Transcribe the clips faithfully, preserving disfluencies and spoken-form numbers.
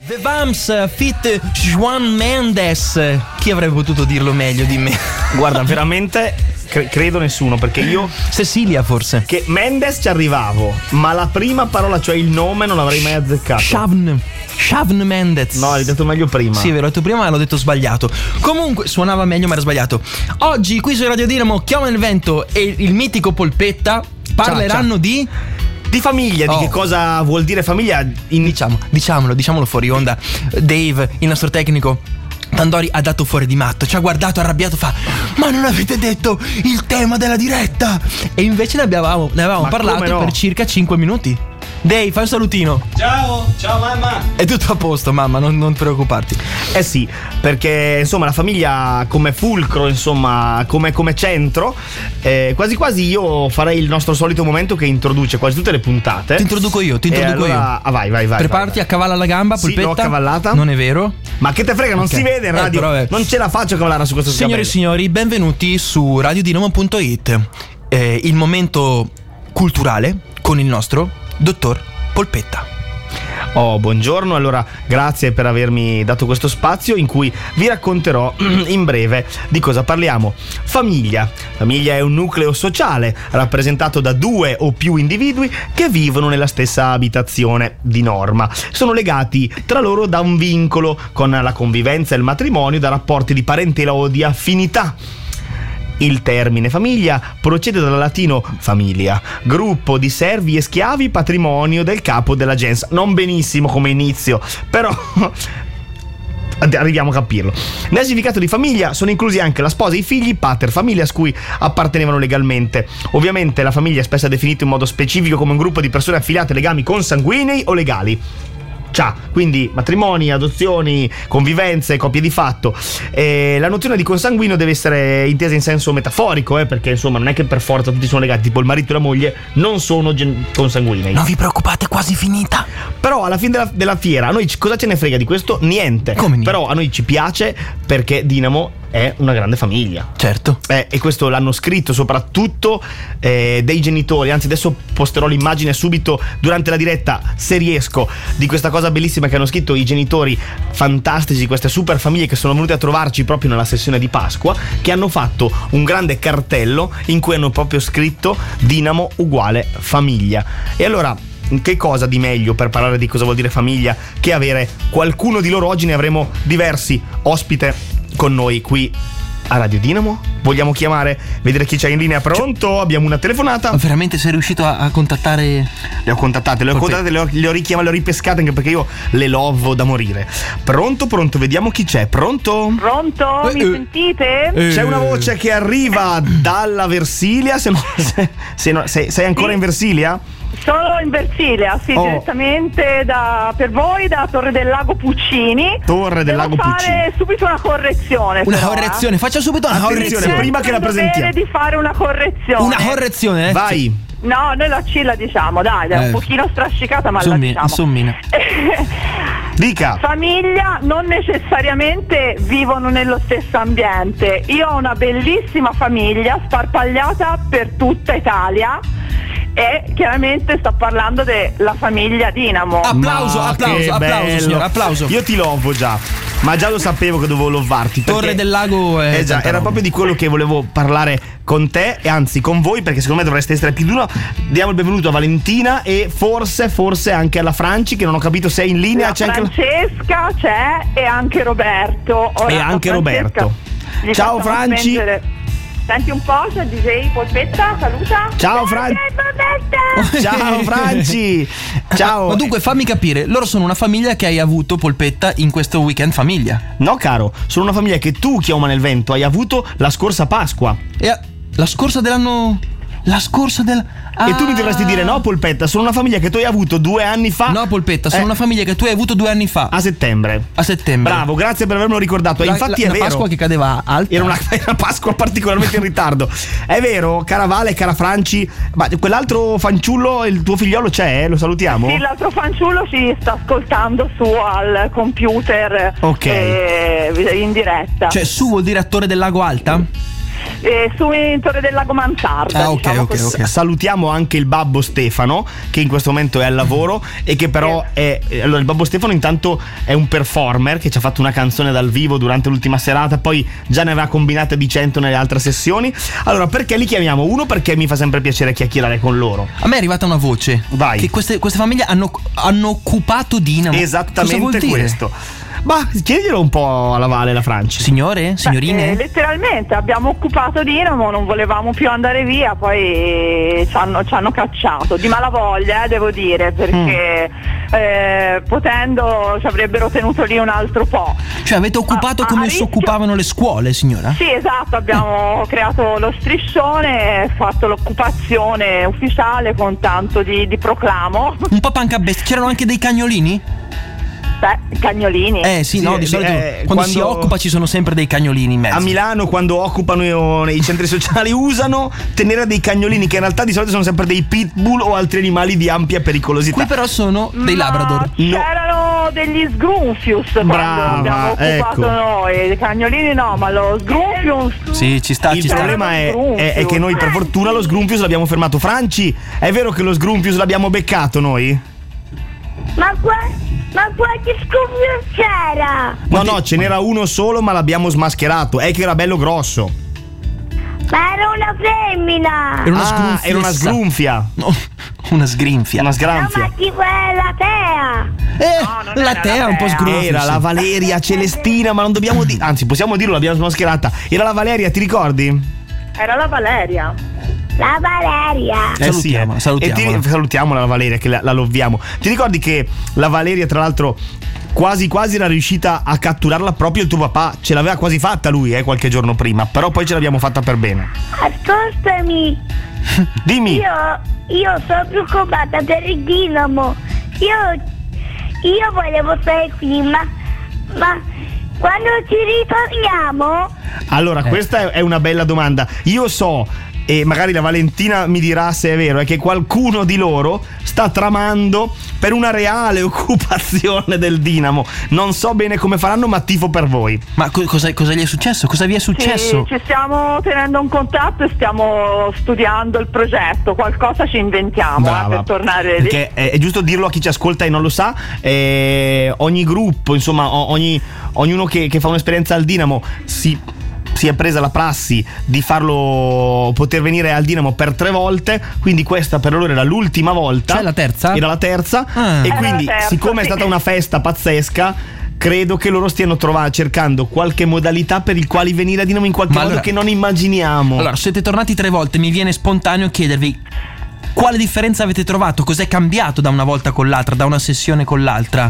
The Vamps fit Shawn Mendes. Chi avrebbe potuto dirlo meglio di me? Guarda, veramente cre- credo nessuno, perché io Cecilia forse. Che Mendes ci arrivavo, ma la prima parola, cioè il nome, non l'avrei mai azzeccato. Shawn Shawn Mendes. No, l'hai detto meglio prima. Sì, ve l'ho detto prima, ma l'ho detto sbagliato. Comunque suonava meglio, ma era sbagliato. Oggi qui su Radio Dinamo Chioma nel Vento e il mitico Polpetta parleranno ciao. di Di famiglia, oh. di che cosa vuol dire famiglia in... Diciamo, diciamolo, diciamolo fuori onda. Dave, il nostro tecnico Tandori, ha dato fuori di matto, ci ha guardato arrabbiato, fa: ma non avete detto il tema della diretta? E invece ne avevamo, ne avevamo parlato no? per circa cinque minuti. Dave, fai un salutino. Ciao, ciao mamma. È tutto a posto, mamma, non, non preoccuparti. Eh sì, perché insomma la famiglia come fulcro, insomma, come, come centro, eh, quasi quasi io farei il nostro solito momento che introduce quasi tutte le puntate. Ti introduco io, ti introduco allora, io. Ah, vai, vai, vai. Preparati, vai, vai. accavalla la gamba, Polpetta. Sì, l'ho accavallata. Non è vero? Ma che te frega, non okay. si vede in radio. Eh, non ce la faccio a cavallare su questo Signore e signori, benvenuti su radio dinamo punto it, eh, il momento culturale con il nostro dottor Polpetta. Oh, buongiorno, allora grazie per avermi dato questo spazio in cui vi racconterò in breve di cosa parliamo. Famiglia. Famiglia è un nucleo sociale rappresentato da due o più individui che vivono nella stessa abitazione di norma. Sono legati tra loro da un vincolo, con la convivenza e il matrimonio da rapporti di parentela o di affinità. Il termine famiglia procede dal latino familia, gruppo di servi e schiavi, patrimonio del capo della gens. Non benissimo come inizio, però arriviamo a capirlo. Nel significato di famiglia sono inclusi anche la sposa e i figli, pater familias, cui appartenevano legalmente. Ovviamente la famiglia è spesso definita in modo specifico come un gruppo di persone affiliate a legami consanguinei o legali. Ciao, quindi matrimoni, adozioni, convivenze, coppie di fatto. E la nozione di consanguineo deve essere intesa in senso metaforico, eh, perché insomma non è che per forza tutti sono legati, tipo il marito e la moglie non sono gen- consanguinei. Non vi preoccupate, è quasi finita. Però alla fine della, della fiera a noi c- cosa ce ne frega di questo? Niente. Come niente? Però a noi ci piace perché Dinamo è una grande famiglia. Certo. Eh, e questo l'hanno scritto soprattutto eh, dei genitori. Anzi, adesso posterò l'immagine subito durante la diretta, se riesco, di questa cosa bellissima che hanno scritto i genitori fantastici, queste super famiglie che sono venute a trovarci proprio nella sessione di Pasqua, che hanno fatto un grande cartello in cui hanno proprio scritto Dinamo uguale famiglia. E allora, che cosa di meglio per parlare di cosa vuol dire famiglia che avere qualcuno di loro? Oggi ne avremo diversi ospite con noi qui a Radio Dinamo. Vogliamo chiamare, vedere chi c'è in linea. Pronto? Abbiamo una telefonata. Veramente sei riuscito a, a contattare? Le ho contattate, le ho contattate, le ho, le ho richiamate, le ho ripescate, anche perché io le lovo da morire. Pronto, pronto, vediamo chi c'è. Pronto? Pronto? Mi eh, sentite? eh. C'è una voce che arriva dalla Versilia. Se, non, se, se no, sei, sei ancora Sì. in Versilia? Sono in Versilia, sì, Oh. direttamente da, per voi da Torre del Lago Puccini. Torre del Devo Lago fare Puccini. subito una correzione. Una però, correzione, faccia subito una Attenzione, correzione. prima che la presentiamo. di fare una correzione. Una correzione, eh? Vai. No, noi la C la diciamo, dai, è Eh. un pochino strascicata, ma Insommi- la diciamo. insommina. Dica. Famiglia non necessariamente vivono nello stesso ambiente. Io ho una bellissima famiglia sparpagliata per tutta Italia e chiaramente sto parlando della famiglia Dinamo. Applauso, Ma applauso, che applauso, bello. signora, applauso. Io ti lovo già, ma già lo sapevo che dovevo lovarti. perché- Torre del Lago è Eh già, tanta era roba. proprio di quello che volevo parlare con te, e anzi con voi, perché secondo me dovreste essere più di uno. Diamo il benvenuto a Valentina e forse, forse anche alla Franci, che non ho capito se è in linea. La C'è anche la- Francesca c'è e anche Roberto. Ora, E anche la Francesca Roberto. gli Ciao, facciamo Franci. spengere. Senti un po', c'è D J Polpetta, saluta. Ciao, Fran- Polpetta. Ciao Franci. Ciao. Ma dunque fammi capire, loro sono una famiglia che hai avuto, Polpetta, in questo weekend famiglia. No caro, sono una famiglia che tu, Chioma nel Vento, hai avuto la scorsa Pasqua. E a- la scorsa dell'anno... La scorsa del... E tu mi dovresti dire no Polpetta, sono una famiglia che tu hai avuto due anni fa. No, Polpetta, sono Eh, una famiglia che tu hai avuto due anni fa. a settembre. A settembre. Bravo, grazie per avermelo ricordato. E La- infatti la, è la vero. Pasqua che cadeva alta. Era una, era una Pasqua particolarmente in ritardo. È vero, cara Vale, cara Franci. Ma quell'altro fanciullo, il tuo figliolo c'è? eh? Lo salutiamo? Sì, l'altro fanciullo ci sta ascoltando su al computer. Ok. eh, in diretta. Cioè, su vuol dire attore del Lago Alta? eh, su in Torre del Lago Mansarda. Ah, ok, diciamo ok, così. ok. Salutiamo anche il babbo Stefano, che in questo momento è al lavoro e che però è. Allora, il babbo Stefano intanto è un performer che ci ha fatto una canzone dal vivo durante l'ultima serata, poi già ne aveva combinate di cento nelle altre sessioni. Allora, perché li chiamiamo? Uno, perché mi fa sempre piacere chiacchierare con loro. A me è arrivata una voce. Vai. Che queste, queste famiglie hanno, hanno occupato Dinamo. Cosa vuol Esattamente dire? questo. Ma chiediglielo un po' alla Vale, la Francia. Signore? Signorine? Eh, letteralmente abbiamo occupato Dinamo, non volevamo più andare via, poi ci hanno, ci hanno cacciato di malavoglia, eh, devo dire, perché mm. eh, potendo ci avrebbero tenuto lì un altro po'. Cioè avete occupato A- a- come a si rischio- occupavano le scuole, signora? Sì, esatto, abbiamo creato lo striscione, fatto l'occupazione ufficiale con tanto di, di proclamo. Un po' pancabestia. C'erano anche dei cagnolini? Beh, cagnolini. Eh sì, Sì, no, di sì, solito eh, quando, quando- si occupa ci sono sempre dei cagnolini in mezzo. A Milano, quando occupano nei centri sociali, usano tenere dei cagnolini che in realtà di solito sono sempre dei pitbull o altri animali di ampia pericolosità. Qui però sono dei Ma labrador. No. c'erano degli sgrunfius Brava, quando abbiamo occupato ecco. noi. I cagnolini no, ma lo sgrunfius. Sì, ci sta, Il ci sta. problema è, è- è che noi per fortuna lo Sgrumpius l'abbiamo fermato. Franci, è vero che lo Sgrumpius l'abbiamo beccato noi? Ma qua, ma quanti scopi c'era? No, no, ce n'era uno solo ma l'abbiamo smascherato. È che era bello grosso. Ma era una femmina. Era una Ah, sgrunfiessa. era una sgrunfia. No, una sgrinfia. Una No, sgranfia. ma tipo è la tea. Eh, No, non la era tea è la un po' Tea. sgrinfia. Era la Valeria Celestina, ma non dobbiamo dire. Anzi, possiamo dirlo, l'abbiamo smascherata. Era la Valeria, ti ricordi? Era la Valeria. La Valeria. Eh, salutiamola, E salutiamola. ti, salutiamola la Valeria, che la, la loviamo. Ti ricordi che la Valeria, tra l'altro, quasi quasi era riuscita a catturarla proprio il tuo papà? Ce l'aveva quasi fatta lui, eh, qualche giorno prima. Però poi ce l'abbiamo fatta per bene. Ascoltami, Dimmi. io, io sono preoccupata per il Dinamo. Io, io volevo stare qui, ma, ma quando ci ritorniamo? Allora, Eh. questa è- è una bella domanda. Io so, e magari la Valentina mi dirà se è vero, è che qualcuno di loro sta tramando per una reale occupazione del Dinamo. Non so bene come faranno, ma tifo per voi. Ma co- cosa, cosa gli è successo? Cosa vi è successo? Sì, ci stiamo tenendo un contatto e stiamo studiando il progetto. Qualcosa ci inventiamo eh, per tornare lì. Perché è, è giusto dirlo a chi ci ascolta e non lo sa. eh, ogni gruppo, insomma, o- ogni, ognuno che, che fa un'esperienza al Dinamo si. Si è presa la prassi di farlo poter venire al Dinamo per tre volte, quindi questa per loro era l'ultima volta. Cioè la terza? Era la terza. Ah. E Era quindi, la terza, siccome è sì. stata una festa pazzesca, credo che loro stiano trovando, cercando qualche modalità per il quale venire a Dinamo in qualche Ma modo allora- che non immaginiamo. Allora, siete tornati tre volte, mi viene spontaneo chiedervi quale differenza avete trovato? Cos'è cambiato da una volta con l'altra, da una sessione con l'altra?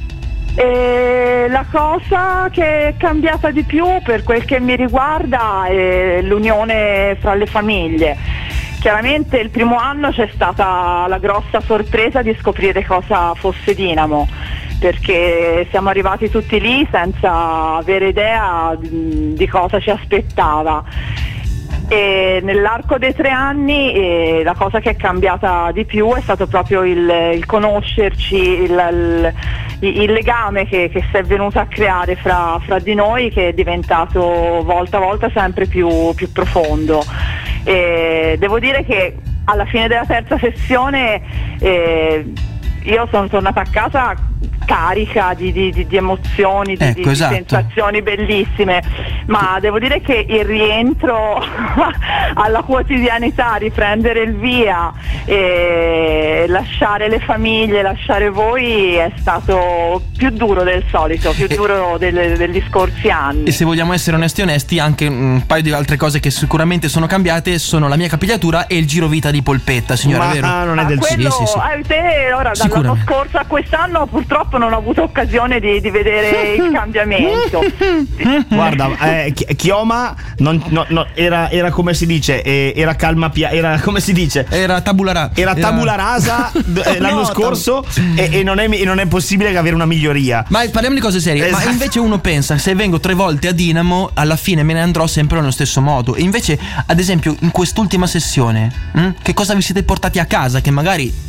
E la cosa che è cambiata di più per quel che mi riguarda è l'unione fra le famiglie. Chiaramente il primo anno c'è stata la grossa sorpresa di scoprire cosa fosse Dinamo, perché siamo arrivati tutti lì senza avere idea mh, di cosa ci aspettava. E nell'arco dei tre anni eh, la cosa che è cambiata di più è stato proprio il, il conoscerci, il, il, il legame che, che si è venuto a creare fra, fra di noi, che è diventato volta a volta sempre più, più profondo. E devo dire che alla fine della terza sessione eh, io sono tornata a casa carica di, di, di, di emozioni, di, Ecco, di, di esatto. sensazioni bellissime, ma devo dire che il rientro alla quotidianità, riprendere il via e lasciare le famiglie, lasciare voi è stato più duro del solito, più duro del, degli scorsi anni. E se vogliamo essere onesti onesti, anche un paio di altre cose che sicuramente sono cambiate sono la mia capigliatura e il girovita di polpetta, signora, Ma vero? non è Ah, del quello, sì, sì, sì. eh, te ora dall'anno Sicuramente. scorso a quest'anno purtroppo non ho avuto occasione di, di vedere il cambiamento. Guarda, eh, Chi- Chioma non- no- no, era, era come si dice, eh, era calma pia- era come si dice. Era tabula rasa. Era tabula rasa d- eh, l'anno No, scorso e, e non è, e non è possibile che avere una miglioria. Ma parliamo di cose serie. Esatto. Ma invece uno pensa, se vengo tre volte a Dinamo, alla fine me ne andrò sempre nello stesso modo. E invece, ad esempio, in quest'ultima sessione, mh, che cosa vi siete portati a casa? Che magari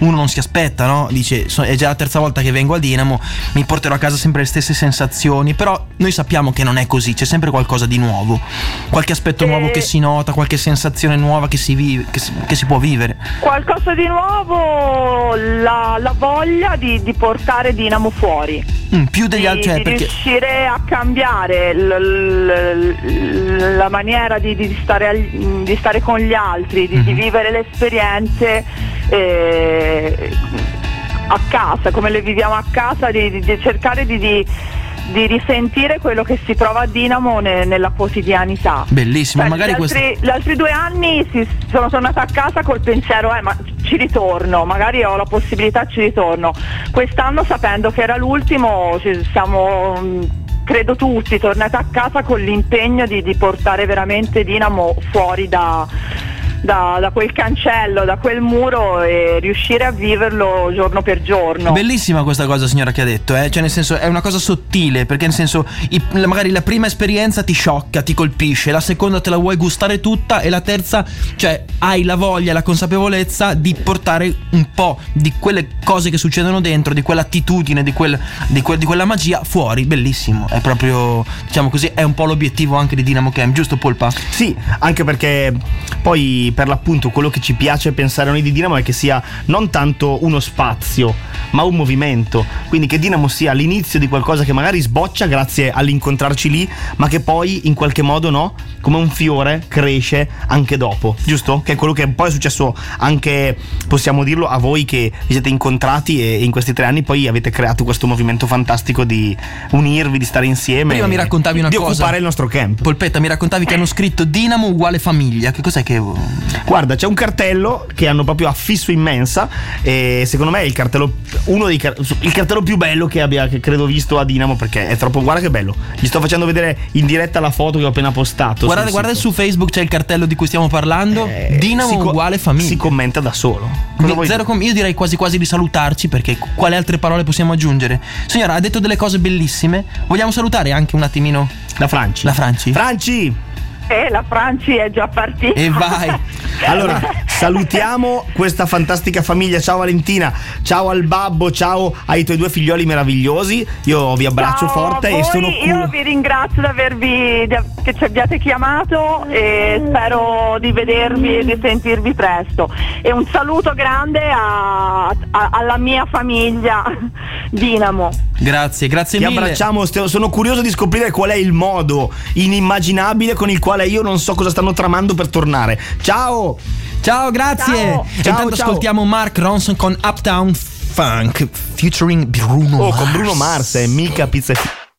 uno non si aspetta, no? Dice so, è già la terza volta che vengo a Dinamo, mi porterò a casa sempre le stesse sensazioni, però noi sappiamo che non è così, c'è sempre qualcosa di nuovo, qualche aspetto E... nuovo che si nota, qualche sensazione nuova che si vive, che si, che si può vivere. Qualcosa di nuovo, la, la voglia di, di portare Dinamo fuori, Mm, più degli di, altri, cioè, di perché riuscire a cambiare l, l, la maniera di, di, stare al, di stare con gli altri, di, mm-hmm. di vivere le esperienze eh, a casa, come le viviamo a casa, di, di, di cercare di, di di risentire quello che si prova a Dinamo ne, nella quotidianità. Bellissimo, cioè, magari gli, altri, questo... gli altri due anni si, sono tornata a casa col pensiero eh ma ci ritorno, magari ho la possibilità, ci ritorno. Quest'anno, sapendo che era l'ultimo, ci siamo, credo tutti, tornati a casa con l'impegno di, di portare veramente Dinamo fuori da Da, da quel cancello, da quel muro, e riuscire a viverlo giorno per giorno. Bellissima questa cosa, signora, che ha detto, eh? Cioè, nel senso, è una cosa sottile, perché nel senso i, magari la prima esperienza ti sciocca, ti colpisce, la seconda te la vuoi gustare tutta, e la terza, cioè, hai la voglia, la consapevolezza di portare un po' di quelle cose che succedono dentro, di quell'attitudine, di, quel, di, quel, di quella magia fuori. Bellissimo, è proprio, diciamo così, è un po' l'obiettivo anche di Dinamo Camp, giusto Polpa? Sì, anche perché poi per l'appunto quello che ci piace pensare noi di Dinamo è che sia non tanto uno spazio ma un movimento, quindi che Dinamo sia l'inizio di qualcosa che magari sboccia grazie all'incontrarci lì, ma che poi in qualche modo, no, come un fiore cresce anche dopo, giusto? Che è quello che poi è successo anche, possiamo dirlo, a voi che vi siete incontrati e in questi tre anni poi avete creato questo movimento fantastico di unirvi, di stare insieme. Prima mi raccontavi una di cosa, di occupare il nostro camp. Polpetta, mi raccontavi che hanno scritto Dinamo uguale famiglia. Che cos'è che... Guarda, c'è un cartello che hanno proprio affisso in mensa, e secondo me è il cartello, uno dei car- il cartello più bello che abbia, che credo, visto a Dinamo, perché è troppo, guarda che bello. Gli sto facendo vedere in diretta la foto che ho appena postato. Guardate, guarda, su Facebook c'è il cartello di cui stiamo parlando, eh, Dinamo co- uguale famiglia. Si commenta da solo. Zero com- io direi quasi quasi di salutarci, perché quali altre parole possiamo aggiungere? Signora, ha detto delle cose bellissime. Vogliamo salutare anche un attimino la Franci. La Franci. Franci! Eh, la Franci è già partita. E vai. Allora, salutiamo questa fantastica famiglia. Ciao Valentina, ciao al babbo, ciao ai tuoi due figlioli meravigliosi. Io vi abbraccio Ciao forte a voi, e sono cu- io vi ringrazio di avervi di, che ci abbiate chiamato, e spero di vedervi e di sentirvi presto. E un saluto grande a, a, alla mia famiglia Dinamo. Grazie, grazie Ti mille. abbracciamo, sono curioso di scoprire qual è il modo inimmaginabile con il quale io non so cosa stanno tramando per tornare. Ciao! Ciao, grazie. Ciao. E intanto Ciao, ascoltiamo Mark Ronson con Uptown Funk featuring Bruno Oh, Mars. con Bruno Mars, eh, mica pizza.